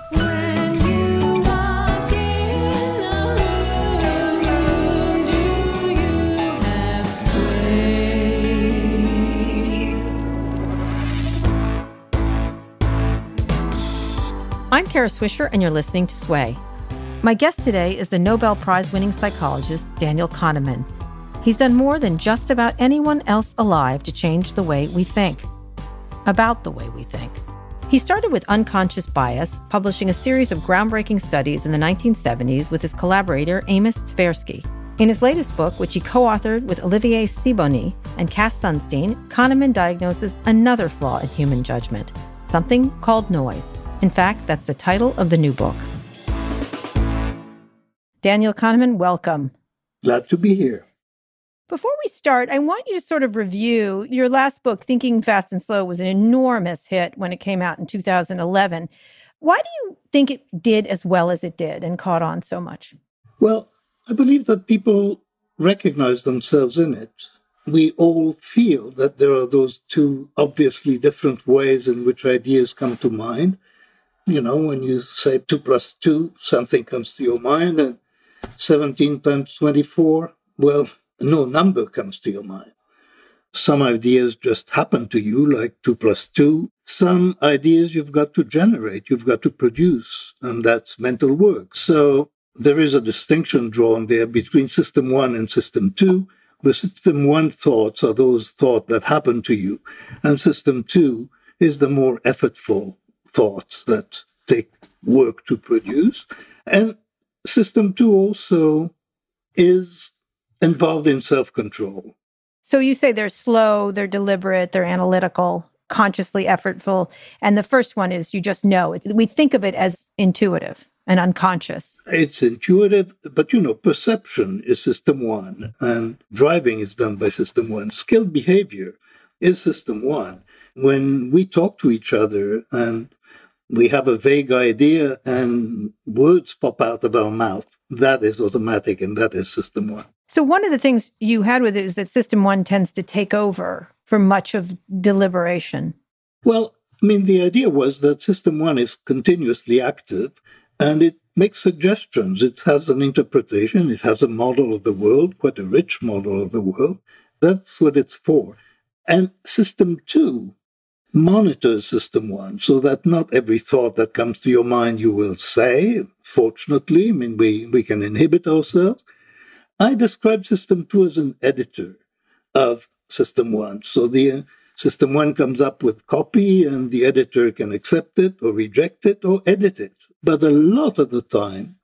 When you walk in the room, do you have sway? I'm Kara Swisher, and you're listening to Sway. My guest today is the Nobel Prize-winning psychologist Daniel Kahneman. He's done more than just about anyone else alive to change the way we think. About the way we think. He started with unconscious bias, publishing a series of groundbreaking studies in the 1970s with his collaborator Amos Tversky. In his latest book, which he co-authored with Olivier Sibony and Cass Sunstein, Kahneman diagnoses another flaw in human judgment, something called noise. In fact, that's the title of the new book. Daniel Kahneman, welcome. Glad to be here. Before we start, I want you to sort of review your last book, Thinking Fast and Slow, was an enormous hit when it came out in 2011. Why do you think it did as well as it did and caught on so much? Well, I believe that people recognize themselves in it. We all feel that there are those two obviously different ways in which ideas come to mind. You know, when you say 2 plus 2, something comes to your mind, and 17 times 24, well, no number comes to your mind. Some ideas just happen to you, like 2 plus 2. Some ideas you've got to generate, you've got to produce, and that's mental work. So there is a distinction drawn there between System 1 and System 2. The System 1 thoughts are those thoughts that happen to you, and System 2 is the more effortful thoughts that take work to produce. And System 2 also is involved in self-control. So you say they're slow, they're deliberate, they're analytical, consciously effortful. And the first one is you just know. We think of it as intuitive and unconscious. It's intuitive, but perception is System 1, and driving is done by System 1. Skilled behavior is System 1. When we talk to each other and we have a vague idea and words pop out of our mouth, that is automatic, and that is System 1. So one of the things you had with it is that System 1 tends to take over for much of deliberation. Well, the idea was that System 1 is continuously active, and it makes suggestions. It has an interpretation. It has a model of the world, quite a rich model of the world. That's what it's for. And System 2 monitors System 1 so that not every thought that comes to your mind you will say. Fortunately, we can inhibit ourselves. I describe System 2 as an editor of System 1. So the System 1 comes up with copy, and the editor can accept it or reject it or edit it. But a lot of the time,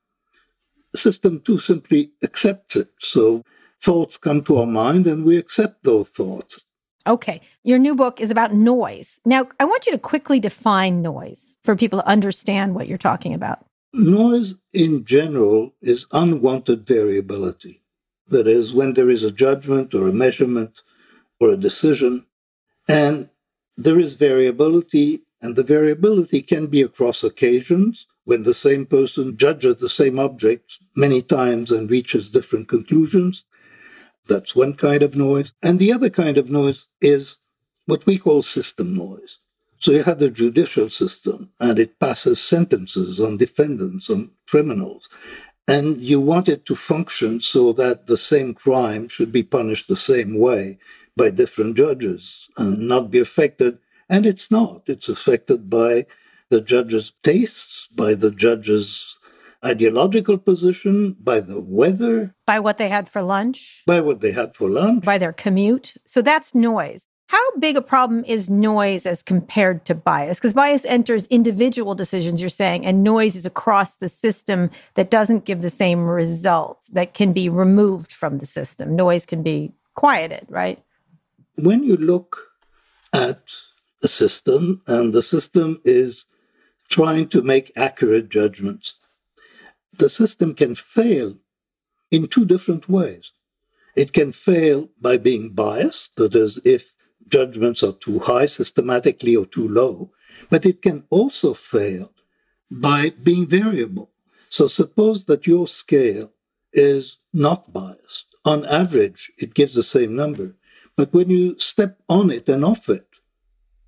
System 2 simply accepts it. So thoughts come to our mind, and we accept those thoughts. Okay. Your new book is about noise. Now, I want you to quickly define noise for people to understand what you're talking about. Noise, in general, is unwanted variability. That is, when there is a judgment or a measurement or a decision, and there is variability, and the variability can be across occasions, when the same person judges the same object many times and reaches different conclusions. That's one kind of noise. And the other kind of noise is what we call system noise. So you have the judicial system, and it passes sentences on defendants, on criminals. And you want it to function so that the same crime should be punished the same way by different judges and not be affected. And it's not. It's affected by the judge's tastes, by the judge's ideological position, by the weather. By what they had for lunch. By what they had for lunch. By their commute. So that's noise. How big a problem is noise as compared to bias? Because bias enters individual decisions, you're saying, and noise is across the system that doesn't give the same result, that can be removed from the system. Noise can be quieted, right? When you look at a system, and the system is trying to make accurate judgments, the system can fail in two different ways. It can fail by being biased, that is, if judgments are too high systematically or too low, but it can also fail by being variable. So suppose that your scale is not biased. On average, it gives the same number. But when you step on it and off it,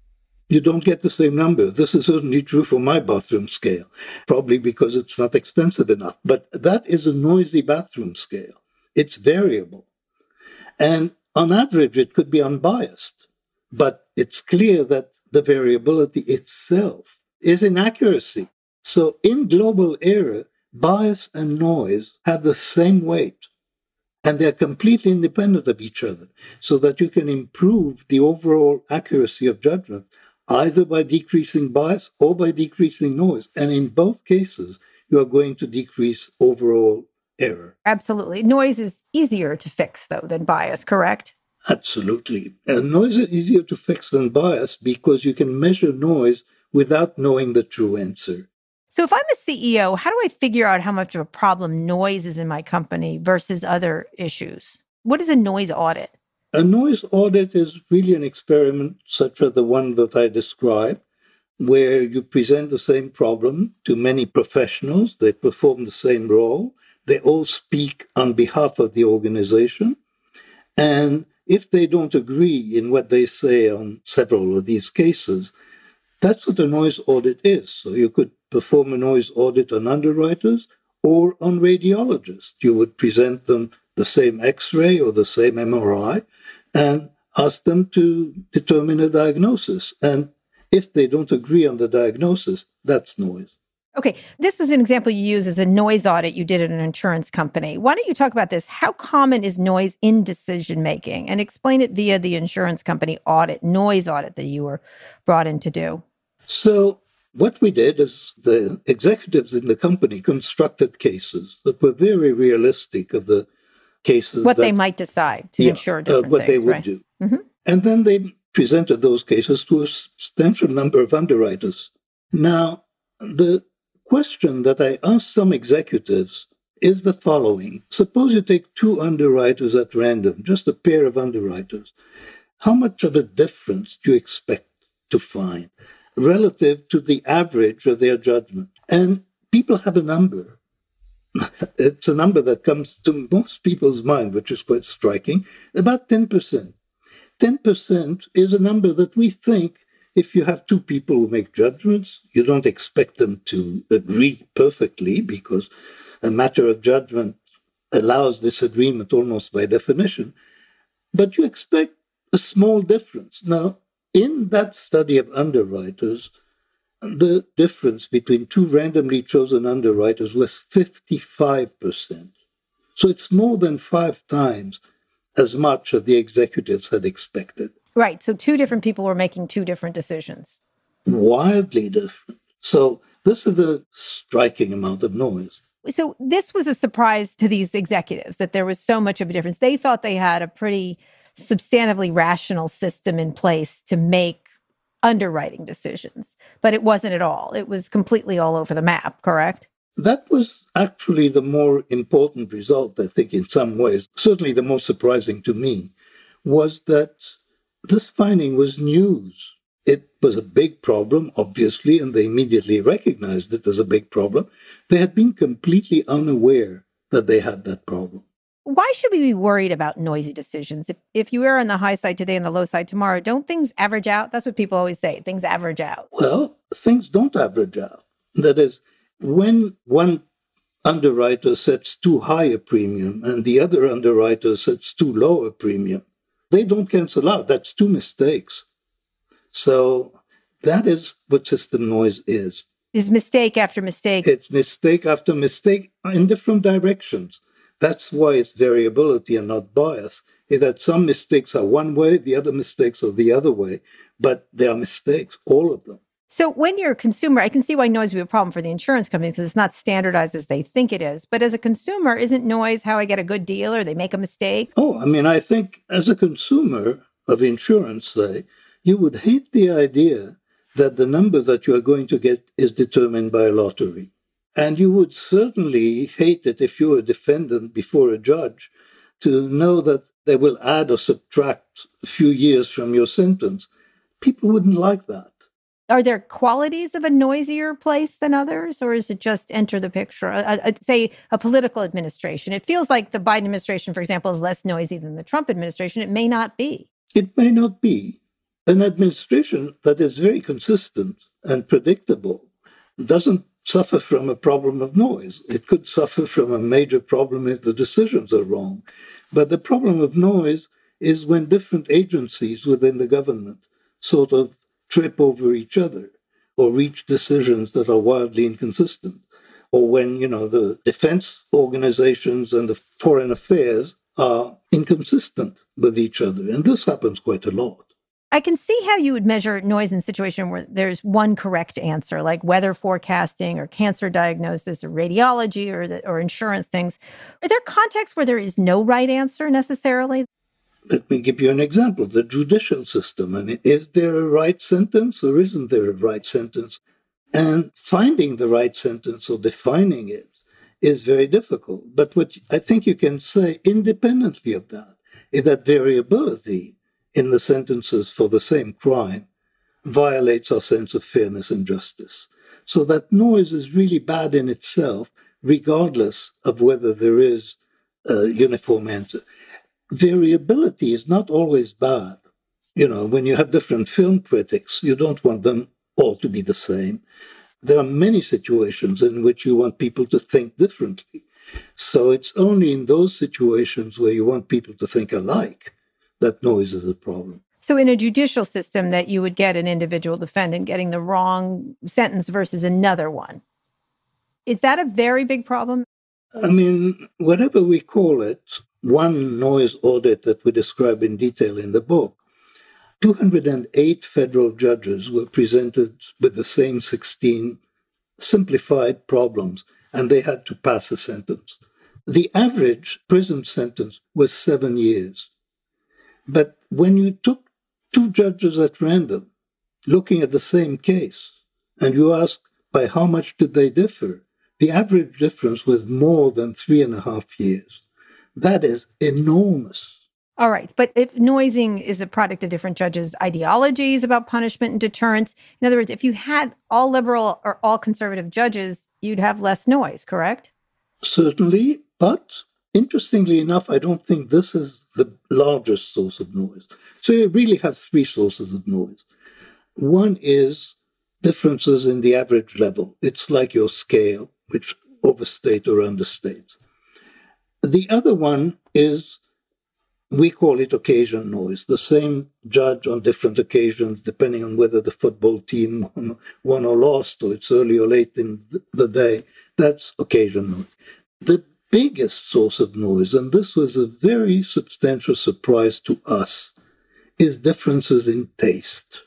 you don't get the same number. This is certainly true for my bathroom scale, probably because it's not expensive enough. But that is a noisy bathroom scale. It's variable. And on average, it could be unbiased. But it's clear that the variability itself is inaccuracy. So in global error, bias and noise have the same weight. And they're completely independent of each other, so that you can improve the overall accuracy of judgment, either by decreasing bias or by decreasing noise. And in both cases, you are going to decrease overall error. Absolutely. Noise is easier to fix, though, than bias, correct? Absolutely. And noise is easier to fix than bias because you can measure noise without knowing the true answer. So if I'm a CEO, how do I figure out how much of a problem noise is in my company versus other issues? What is a noise audit? A noise audit is really an experiment such as the one that I described, where you present the same problem to many professionals. They perform the same role. They all speak on behalf of the organization. And if they don't agree in what they say on several of these cases, that's what a noise audit is. So you could perform a noise audit on underwriters or on radiologists. You would present them the same X-ray or the same MRI and ask them to determine a diagnosis. And if they don't agree on the diagnosis, that's noise. Okay, this is an example you use as a noise audit you did at an insurance company. Why don't you talk about this? How common is noise in decision making? And explain it via the insurance company audit, noise audit that you were brought in to do. So what we did is the executives in the company constructed cases that were very realistic of the cases. What they might decide to ensure different what things, they would right? do. Mm-hmm. And then they presented those cases to a substantial number of underwriters. Now, the question that I asked some executives is the following. Suppose you take two underwriters at random, just a pair of underwriters. How much of a difference do you expect to find relative to the average of their judgment? And people have a number. It's a number that comes to most people's mind, which is quite striking, about 10%. 10% is a number that we think if you have two people who make judgments, you don't expect them to agree perfectly because a matter of judgment allows disagreement almost by definition, but you expect a small difference. Now, in that study of underwriters, the difference between two randomly chosen underwriters was 55%. So it's more than 5 times as much as the executives had expected. Right. So two different people were making two different decisions. Wildly different. So this is the striking amount of noise. So this was a surprise to these executives that there was so much of a difference. They thought they had a pretty substantively rational system in place to make underwriting decisions, but it wasn't at all. It was completely all over the map, correct? That was actually the more important result, I think, in some ways. Certainly the most surprising to me was that this finding was news. It was a big problem, obviously, and they immediately recognized it as a big problem. They had been completely unaware that they had that problem. Why should we be worried about noisy decisions? If you are on the high side today and the low side tomorrow, don't things average out? That's what people always say. Things average out. Well, things don't average out. That is, when one underwriter sets too high a premium and the other underwriter sets too low a premium, they don't cancel out. That's two mistakes. So that is what system noise is. Is mistake after mistake. It's mistake after mistake in different directions. That's why it's variability and not bias. Is that some mistakes are one way, the other mistakes are the other way, but they are mistakes, all of them. So when you're a consumer, I can see why noise would be a problem for the insurance company because it's not standardized as they think it is. But as a consumer, isn't noise how I get a good deal or they make a mistake? Oh, I mean, I think as a consumer of insurance, say, you would hate the idea that the number that you are going to get is determined by a lottery. And you would certainly hate it if you were a defendant before a judge to know that they will add or subtract a few years from your sentence. People wouldn't like that. Are there qualities of a noisier place than others, or is it just enter the picture? Say a political administration. It feels like the Biden administration, for example, is less noisy than the Trump administration. It may not be. It may not be. An administration that is very consistent and predictable doesn't suffer from a problem of noise. It could suffer from a major problem if the decisions are wrong. But the problem of noise is when different agencies within the government sort of trip over each other or reach decisions that are wildly inconsistent, or when, the defense organizations and the foreign affairs are inconsistent with each other. And this happens quite a lot. I can see how you would measure noise in a situation where there's one correct answer, like weather forecasting or cancer diagnosis or radiology or insurance things. Are there contexts where there is no right answer necessarily? Let me give you an example. The judicial system. I mean, is there a right sentence or isn't there a right sentence? And finding the right sentence or defining it is very difficult. But what I think you can say independently of that is that variability in the sentences for the same crime violates our sense of fairness and justice. So that noise is really bad in itself, regardless of whether there is a uniform answer. Variability is not always bad. When you have different film critics, you don't want them all to be the same. There are many situations in which you want people to think differently. So it's only in those situations where you want people to think alike that noise is a problem. So in a judicial system that you would get an individual defendant getting the wrong sentence versus another one. Is that a very big problem? I mean, whatever we call it, one noise audit that we describe in detail in the book, 208 federal judges were presented with the same 16 simplified problems, and they had to pass a sentence. The average prison sentence was 7 years. But when you took two judges at random, looking at the same case, and you ask by how much did they differ, the average difference was more than 3.5 years. That is enormous. All right. But if noising is a product of different judges' ideologies about punishment and deterrence, in other words, if you had all liberal or all conservative judges, you'd have less noise, correct? Certainly, but interestingly enough, I don't think this is the largest source of noise. So you really have three sources of noise. One is differences in the average level. It's like your scale, which overstate or understates. The other one is, we call it occasion noise. The same judge on different occasions, depending on whether the football team won or lost, or it's early or late in the day, that's occasion noise. The biggest source of noise, and this was a very substantial surprise to us, is differences in taste.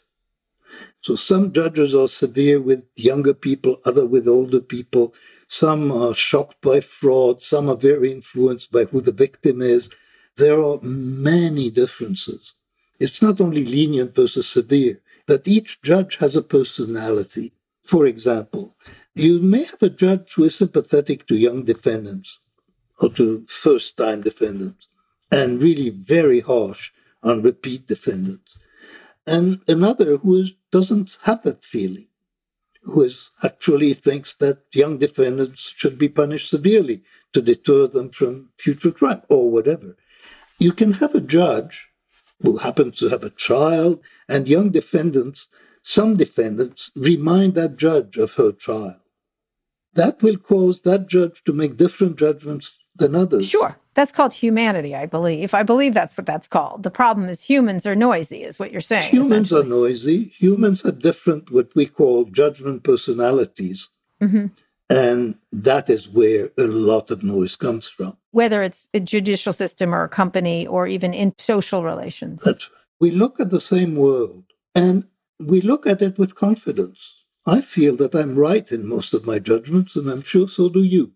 So some judges are severe with younger people, other with older people. Some are shocked by fraud. Some are very influenced by who the victim is. There are many differences. It's not only lenient versus severe, that each judge has a personality. For example, you may have a judge who is sympathetic to young defendants or to first-time defendants and really very harsh on repeat defendants. And another who doesn't have that feeling, who actually thinks that young defendants should be punished severely to deter them from future crime or whatever. You can have a judge who happens to have a child, and young defendants, some defendants, remind that judge of her child. That will cause that judge to make different judgments than others. Sure. That's called humanity, I believe. I believe that's what that's called. The problem is humans are noisy, is what you're saying. Humans are noisy. Humans have different, what we call judgment personalities. Mm-hmm. And that is where a lot of noise comes from. Whether it's a judicial system or a company or even in social relations. That's right. We look at the same world and we look at it with confidence. I feel that I'm right in most of my judgments, and I'm sure so do you.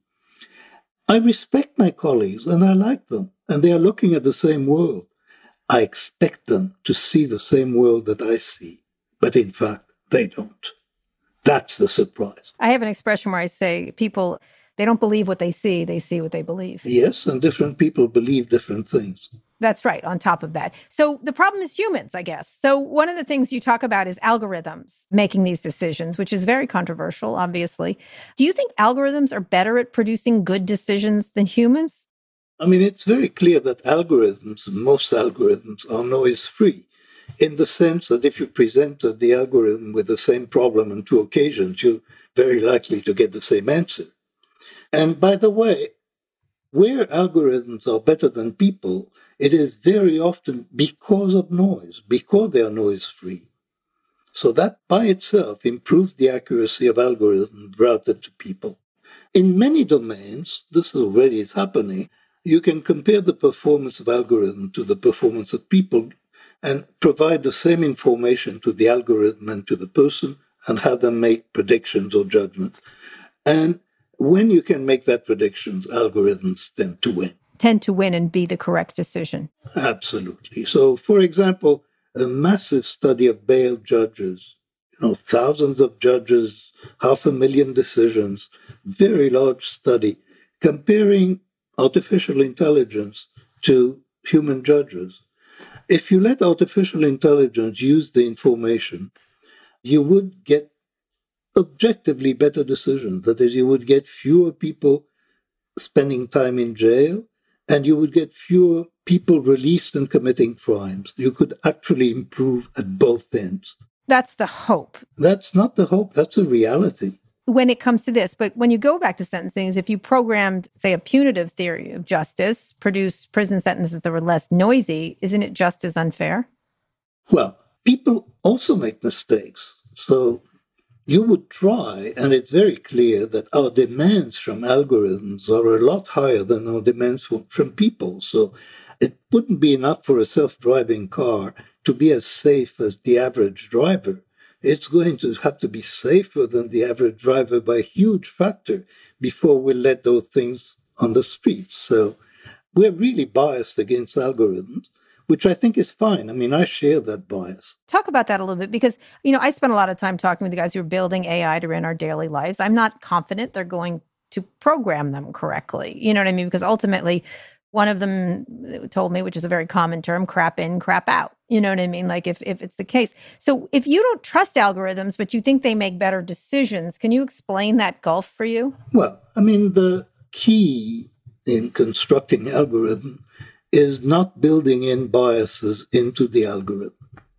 I respect my colleagues and I like them, and they are looking at the same world. I expect them to see the same world that I see, but in fact, they don't. That's the surprise. I have an expression where I say people, they don't believe what they see what they believe. Yes, and different people believe different things. That's right, on top of that. So the problem is humans, I guess. So one of the things you talk about is algorithms making these decisions, which is very controversial, obviously. Do you think algorithms are better at producing good decisions than humans? I mean, it's very clear that algorithms, most algorithms, are noise-free. in the sense that if you presented the algorithm with the same problem on two occasions, you're very likely to get the same answer. And by the way, where algorithms are better than people, it is very often because of noise, because they are noise-free. So that by itself improves the accuracy of algorithms relative to people. In many domains, this already is happening, you can compare the performance of algorithm to the performance of people and provide the same information to the algorithm and to the person and have them make predictions or judgments. And when you can make that predictions, algorithms tend to win. Tend to win and be the correct decision. Absolutely. So, for example, a massive study of Bail judges, thousands of judges, 500,000 decisions, very large study, comparing artificial intelligence to human judges. If you let artificial intelligence use the information, you would get objectively better decisions. That is, you would get fewer people spending time in jail, and you would get fewer people released and committing crimes. You could actually improve at both ends. That's the hope. That's not the hope, that's a reality. When it comes to this, but when you go back to sentencing, if you programmed, say, a punitive theory of justice, produce prison sentences that were less noisy, isn't it just as unfair? Well, people also make mistakes. So you would try, and it's very clear that our demands from algorithms are a lot higher than our demands from people. So it wouldn't be enough for a self-driving car to be as safe as the average driver. It's going to have to be safer than the average driver by a huge factor before we let those things on the streets. So we're really biased against algorithms, which I think is fine. I mean, I share that bias. Talk about that a little bit because, I spent a lot of time talking with the guys who are building AI to run our daily lives. I'm not confident they're going to program them correctly. You know what I mean? Because ultimately, one of them told me, which is a very common term, crap in, crap out. You know what I mean? Like if it's the case. So if you don't trust algorithms, but you think they make better decisions, can you explain that gulf for you? Well, I mean, the key in constructing algorithm is not building in biases into the algorithm.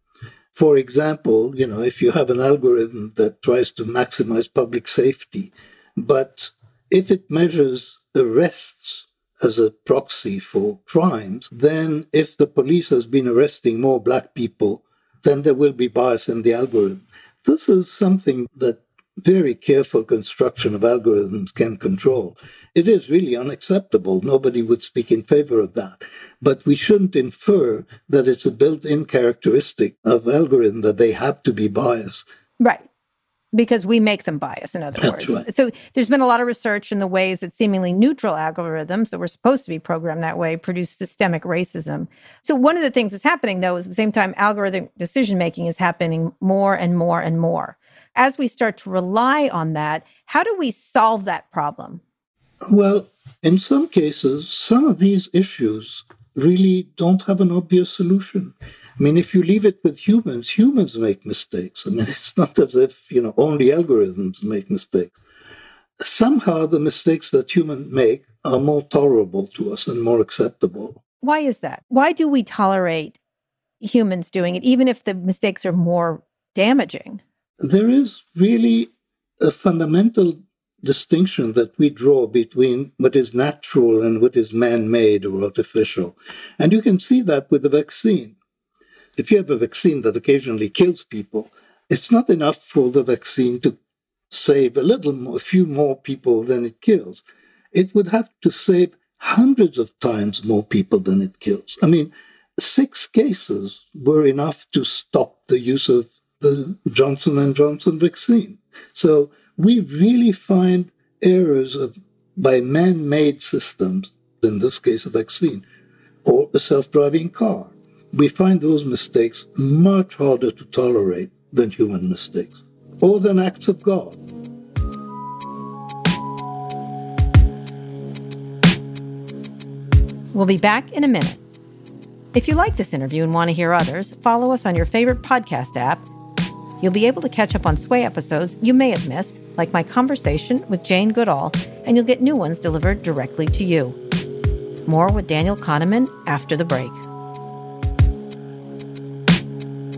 For example, if you have an algorithm that tries to maximize public safety, but if it measures arrests as a proxy for crimes, then if the police has been arresting more black people, then there will be bias in the algorithm. This is something that very careful construction of algorithms can control. It is really unacceptable. Nobody would speak in favor of that. But we shouldn't infer that it's a built-in characteristic of algorithms that they have to be biased. Right. Because we make them biased, in other words. Right. So there's been a lot of research in the ways that seemingly neutral algorithms that were supposed to be programmed that way produce systemic racism. So one of the things that's happening, though, is at the same time, algorithmic decision-making is happening more and more and more. As we start to rely on that, how do we solve that problem? Well, in some cases, some of these issues really don't have an obvious solution. I mean, if you leave it with humans, humans make mistakes. I mean, it's not as if, only algorithms make mistakes. Somehow the mistakes that humans make are more tolerable to us and more acceptable. Why is that? Why do we tolerate humans doing it, even if the mistakes are more damaging? There is really a fundamental distinction that we draw between what is natural and what is man-made or artificial. And you can see that with the vaccine. If you have a vaccine that occasionally kills people, it's not enough for the vaccine to save a few more people than it kills. It would have to save hundreds of times more people than it kills. I mean, 6 cases were enough to stop the use of the Johnson & Johnson vaccine. So we really find errors by man-made systems, in this case a vaccine, or a self-driving car. We find those mistakes much harder to tolerate than human mistakes, or than acts of God. We'll be back in a minute. If you like this interview and want to hear others, follow us on your favorite podcast app. You'll be able to catch up on Sway episodes you may have missed, like my conversation with Jane Goodall, and you'll get new ones delivered directly to you. More with Daniel Kahneman after the break.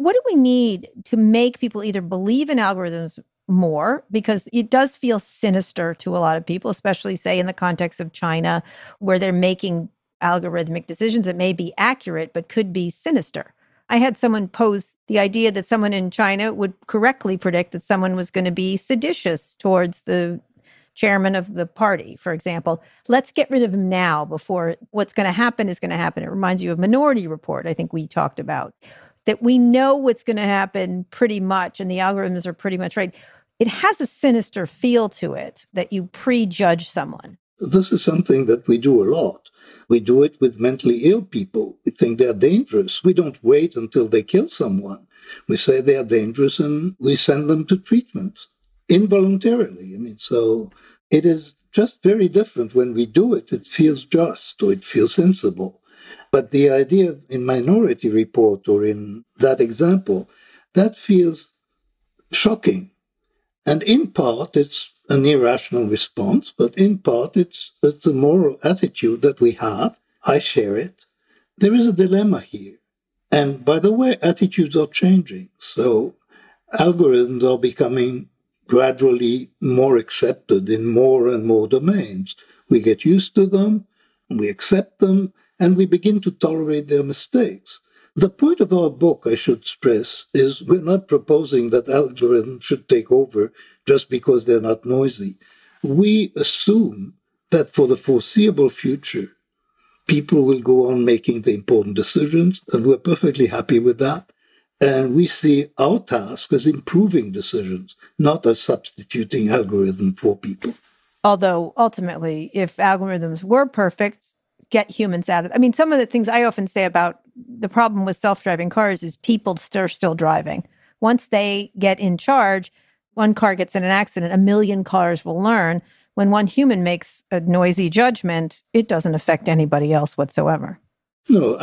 What do we need to make people either believe in algorithms more? Because it does feel sinister to a lot of people, especially, say, in the context of China, where they're making algorithmic decisions that may be accurate, but could be sinister. I had someone pose the idea that someone in China would correctly predict that someone was going to be seditious towards the chairman of the party, for example. Let's get rid of him now before what's going to happen is going to happen. It reminds you of Minority Report, I think we talked about, that we know what's going to happen pretty much, and the algorithms are pretty much right. It has a sinister feel to it that you prejudge someone. This is something that we do a lot. We do it with mentally ill people. We think they're dangerous. We don't wait until they kill someone. We say they are dangerous and we send them to treatment involuntarily. So it is just very different. When we do it, it feels just or it feels sensible. But the idea in Minority Report or in that example, that feels shocking. And in part, it's an irrational response, but in part, it's a moral attitude that we have. I share it. There is a dilemma here. And by the way, attitudes are changing. So algorithms are becoming gradually more accepted in more and more domains. We get used to them, we accept them, and we begin to tolerate their mistakes. The point of our book, I should stress, is we're not proposing that algorithms should take over just because they're not noisy. We assume that for the foreseeable future, people will go on making the important decisions, and we're perfectly happy with that. And we see our task as improving decisions, not as substituting algorithm for people. Although ultimately, if algorithms were perfect, get humans out of it. I mean, some of the things I often say about the problem with self-driving cars is people are still driving. Once they get in charge, one car gets in an accident, a million cars will learn. When one human makes a noisy judgment, it doesn't affect anybody else whatsoever. No,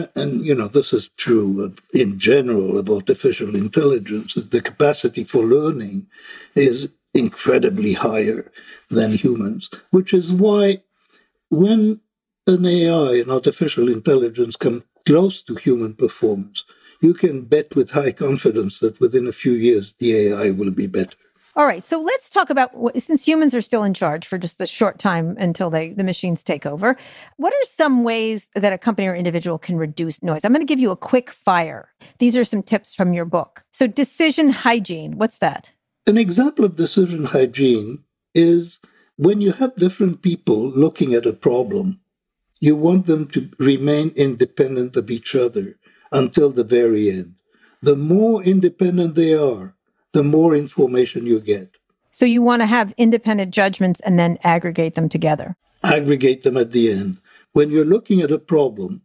this is true in general of artificial intelligence. The capacity for learning is incredibly higher than humans, which is why when an AI, an artificial intelligence, come close to human performance, you can bet with high confidence that within a few years, the AI will be better. All right. So let's talk about, since humans are still in charge for just a short time until the machines take over, what are some ways that a company or individual can reduce noise? I'm going to give you a quick fire. These are some tips from your book. So decision hygiene, what's that? An example of decision hygiene is when you have different people looking at a problem, you want them to remain independent of each other until the very end. The more independent they are, the more information you get. So you want to have independent judgments and then aggregate them together. Aggregate them at the end. When you're looking at a problem,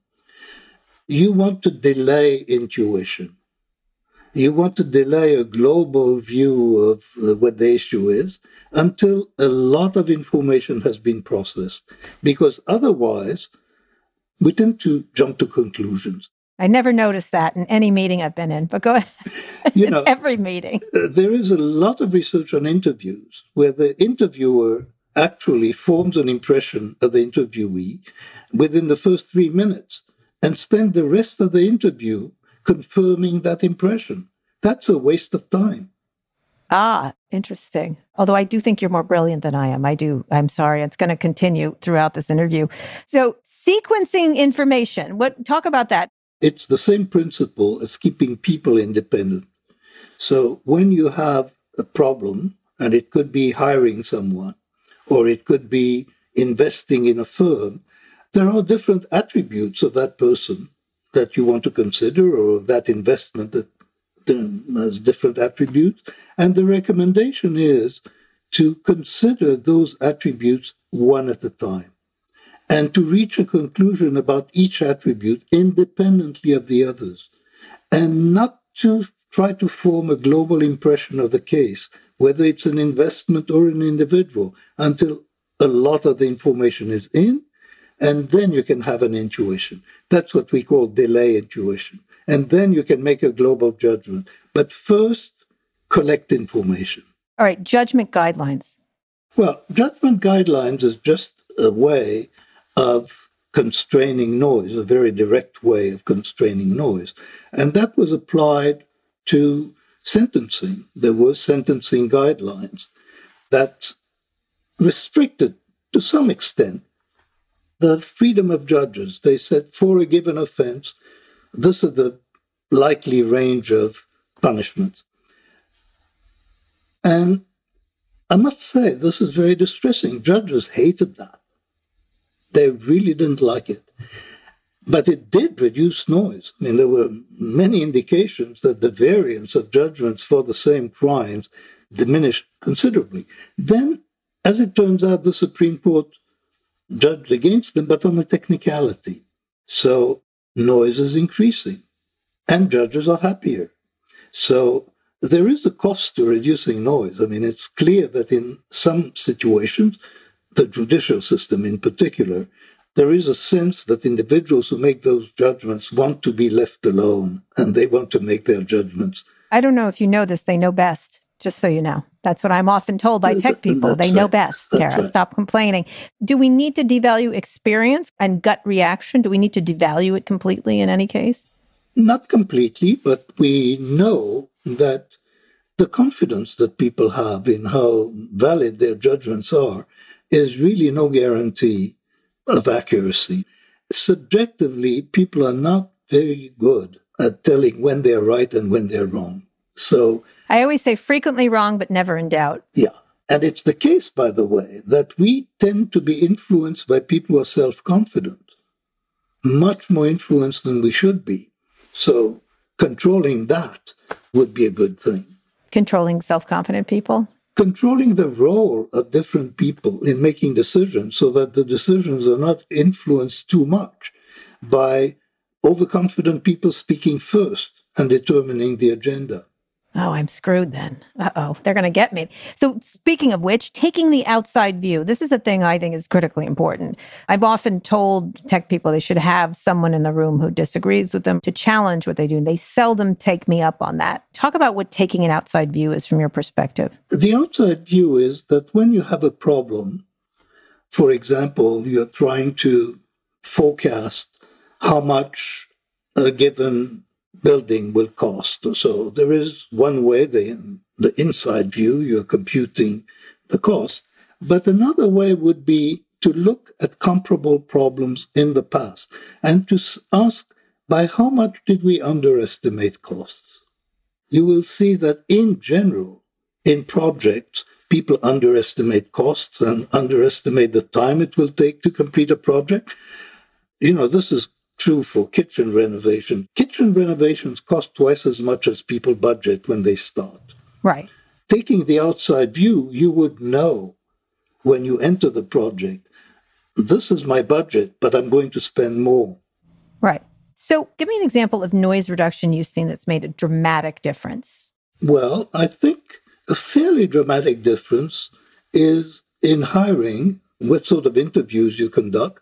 you want to delay intuition. You want to delay a global view of what the issue is until a lot of information has been processed. Because otherwise, we tend to jump to conclusions. I never noticed that in any meeting I've been in, but go ahead. It's every meeting. There is a lot of research on interviews where the interviewer actually forms an impression of the interviewee within the first 3 minutes and spend the rest of the interview confirming that impression. That's a waste of time. Ah, interesting. Although I do think you're more brilliant than I am. I'm sorry. It's going to continue throughout this interview. So sequencing information, talk about that. It's the same principle as keeping people independent. So when you have a problem, and it could be hiring someone, or it could be investing in a firm, there are different attributes of that person that you want to consider, or of that investment that has different attributes. And the recommendation is to consider those attributes one at a time, and to reach a conclusion about each attribute independently of the others, and not to try to form a global impression of the case, whether it's an investment or an individual, until a lot of the information is in, and then you can have an intuition. That's what we call delay intuition. And then you can make a global judgment. But first, collect information. All right, judgment guidelines. Well, judgment guidelines is just a way of constraining noise, a very direct way of constraining noise. And that was applied to sentencing. There were sentencing guidelines that restricted, to some extent, the freedom of judges. They said for a given offense, this is the likely range of punishments. And I must say, this is very distressing. Judges hated that. They really didn't like it. But it did reduce noise. I mean, there were many indications that the variance of judgments for the same crimes diminished considerably. Then, as it turns out, the Supreme Court judged against them, but on a technicality. So noise is increasing, and judges are happier. So there is a cost to reducing noise. I mean, it's clear that in some situations, the judicial system in particular, there is a sense that individuals who make those judgments want to be left alone, and they want to make their judgments. I don't know if you know this, they know best, just so you know. That's what I'm often told by tech people. They know best, Kara. Right. Stop complaining. Do we need to devalue experience and gut reaction? Do we need to devalue it completely in any case? Not completely, but we know that the confidence that people have in how valid their judgments are is really no guarantee of accuracy. Subjectively, people are not very good at telling when they're right and when they're wrong. So, I always say frequently wrong, but never in doubt. yeah. And it's the case, by the way, that we tend to be influenced by people who are self-confident, much more influenced than we should be. So controlling that would be a good thing. Controlling self-confident people? Controlling the role of different people in making decisions so that the decisions are not influenced too much by overconfident people speaking first and determining the agenda. Oh, I'm screwed then. Uh-oh, they're going to get me. So speaking of which, taking the outside view, this is a thing I think is critically important. I've often told tech people they should have someone in the room who disagrees with them to challenge what they do. And they seldom take me up on that. Talk about what taking an outside view is from your perspective. The outside view is that when you have a problem, for example, you're trying to forecast how much a given building will cost. So there is one way, the inside view, you're computing the cost. But another way would be to look at comparable problems in the past and to ask, by how much did we underestimate costs? You will see that in general, in projects, people underestimate costs and underestimate the time it will take to complete a project. You know, this is true for kitchen renovation. Kitchen renovations cost twice as much as people budget when they start. Right. Taking the outside view, you would know when you enter the project, this is my budget, but I'm going to spend more. Right. So give me an example of noise reduction you've seen that's made a dramatic difference. Well, I think a fairly dramatic difference is in hiring, what sort of interviews you conduct,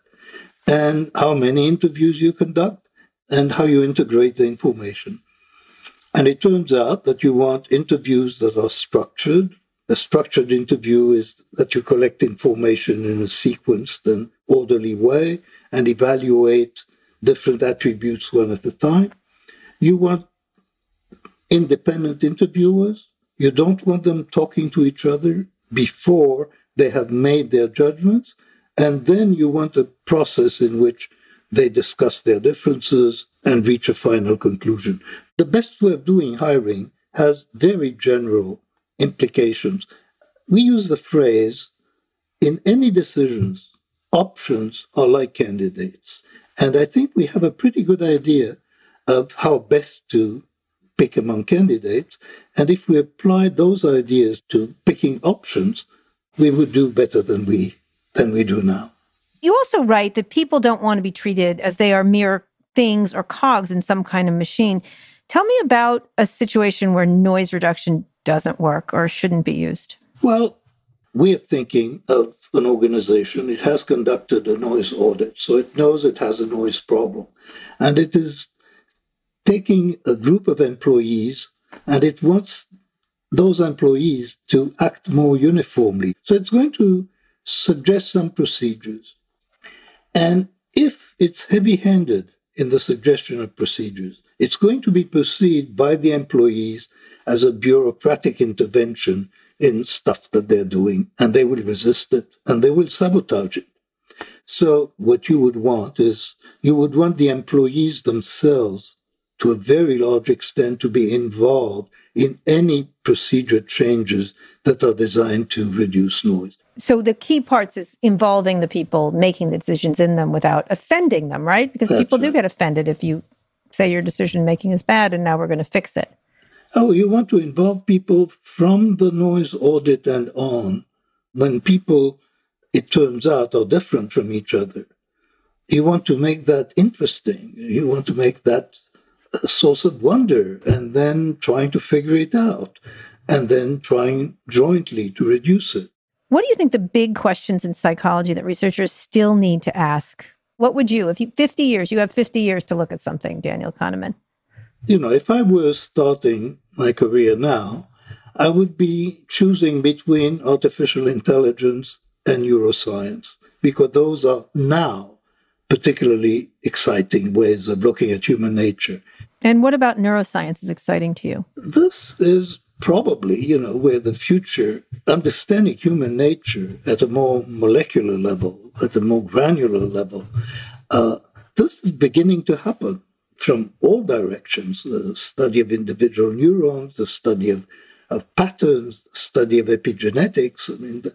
and how many interviews you conduct, and how you integrate the information. And it turns out that you want interviews that are structured. A structured interview is that you collect information in a sequenced and orderly way and evaluate different attributes one at a time. You want independent interviewers. You don't want them talking to each other before they have made their judgments. And then you want a process in which they discuss their differences and reach a final conclusion. The best way of doing hiring has very general implications. We use the phrase, in any decisions, options are like candidates. And I think we have a pretty good idea of how best to pick among candidates. And if we apply those ideas to picking options, we would do better than we do now. You also write that people don't want to be treated as they are mere things or cogs in some kind of machine. Tell me about a situation where noise reduction doesn't work or shouldn't be used. Well, we're thinking of an organization. It has conducted a noise audit, so it knows it has a noise problem. And it is taking a group of employees, and it wants those employees to act more uniformly. So it's going to suggest some procedures. And if it's heavy-handed in the suggestion of procedures, it's going to be perceived by the employees as a bureaucratic intervention in stuff that they're doing, and they will resist it, and they will sabotage it. So what you would want is, you would want the employees themselves, to a very large extent, to be involved in any procedure changes that are designed to reduce noise. So the key parts is involving the people making the decisions in them without offending them, right? Because That's people do right. get offended if you say your decision making is bad and now we're going to fix it. Oh, you want to involve people from the noise audit and on. When people, it turns out, are different from each other, you want to make that interesting. You want to make that a source of wonder, and then trying to figure it out, and then trying jointly to reduce it. What do you think the big questions in psychology that researchers still need to ask? What would you, if you, 50 years, you have 50 years to look at something, Daniel Kahneman? If I were starting my career now, I would be choosing between artificial intelligence and neuroscience, because those are now particularly exciting ways of looking at human nature. And what about neuroscience is exciting to you? This is probably, where the future, understanding human nature at a more molecular level, at a more granular level, this is beginning to happen from all directions. The study of individual neurons, the study of patterns, the study of epigenetics.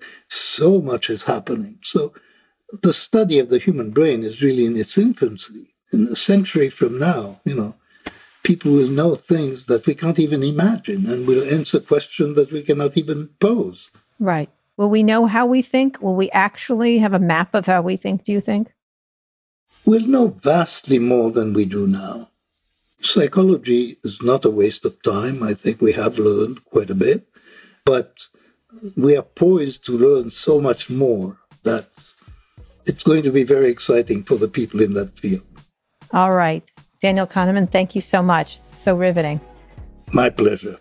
So much is happening. So the study of the human brain is really in its infancy. In a century from now, people will know things that we can't even imagine, and will answer questions that we cannot even pose. Right. Will we know how we think? Will we actually have a map of how we think, do you think? We'll know vastly more than we do now. Psychology is not a waste of time. I think we have learned quite a bit, but we are poised to learn so much more that it's going to be very exciting for the people in that field. All right. Daniel Kahneman, thank you so much. So riveting. My pleasure.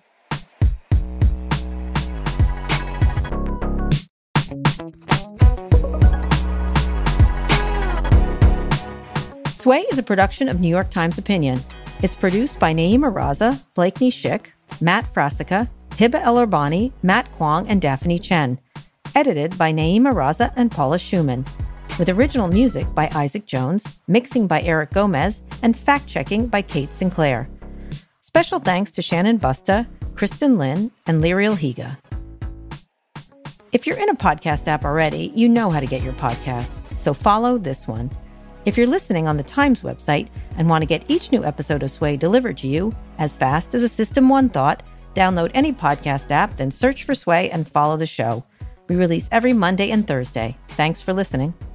Sway is a production of New York Times Opinion. It's produced by Naeema Raza, Blakeney Schick, Matt Frasica, Hiba El-Arbani, Matt Kwong, and Daphne Chen. Edited by Naeema Raza and Paula Schumann. With original music by Isaac Jones, mixing by Eric Gomez, and fact-checking by Kate Sinclair. Special thanks to Shannon Busta, Kristen Lynn, and Liriel Higa. If you're in a podcast app already, you know how to get your podcast, so follow this one. If you're listening on the Times website and want to get each new episode of Sway delivered to you as fast as a System One thought, download any podcast app, then search for Sway and follow the show. We release every Monday and Thursday. Thanks for listening.